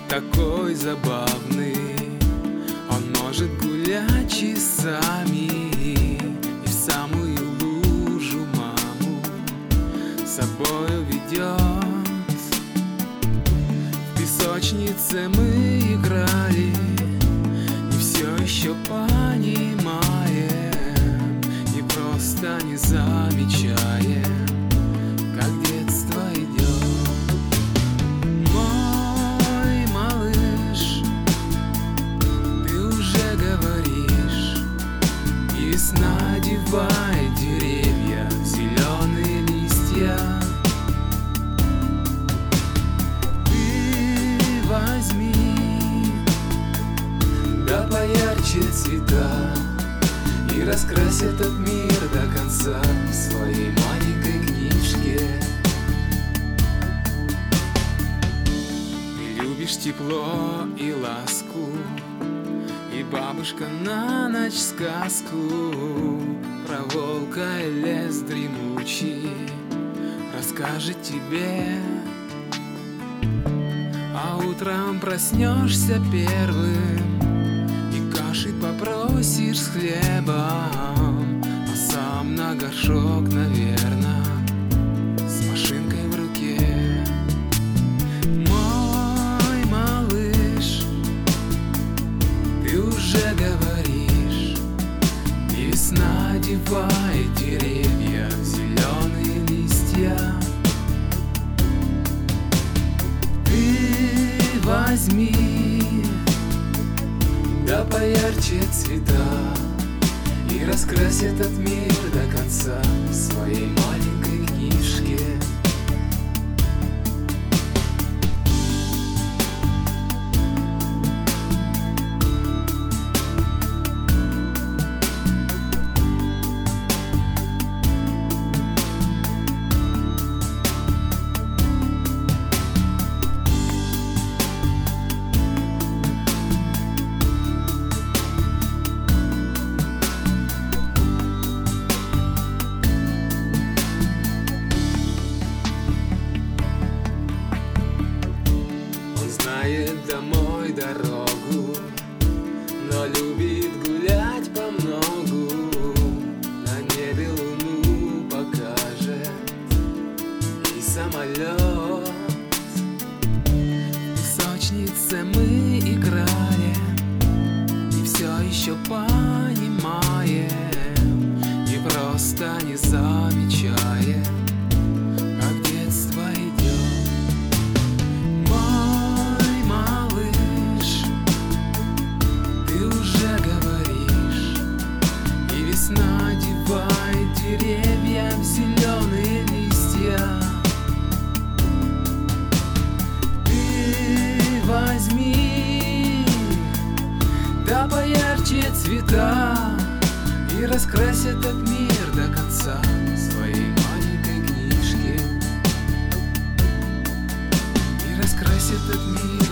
такой забавный. Он может гулять часами и в самую лужу маму с собою ведет. В песочнице мы играли, и все еще понимаем, и просто не замечаем, как детство идет. Мой малыш, ты уже говоришь, и весна одевает деревья в зеленые листья. Ты возьми, да поярче цвета, и раскрась этот мир до конца в своей маленькой книжке. Ты любишь тепло и ласку, и бабушка на ночь сказку про волка и лес дремучий расскажет тебе. А утром проснешься первым и каши попросишь с хлебом, а сам на горшок, наверно, с машинкой в руке. Мой малыш, ты уже говоришь, и весна одевает деревья в зеленые листья. Ты возьми, да поярче цвета, и раскрась этот мир до конца в своей маленькой книжке. Знает домой дорогу, но любит гулять помногу. На небе луну покажет и самолет. В песочнице мы играли, и все еще понимаем, и просто не замечаем, как детство идет. Весна одевает деревья в зеленые листья. Ты возьми, да поярче цвета, и раскрась этот мир до конца в своей маленькой книжке. И раскрась этот мир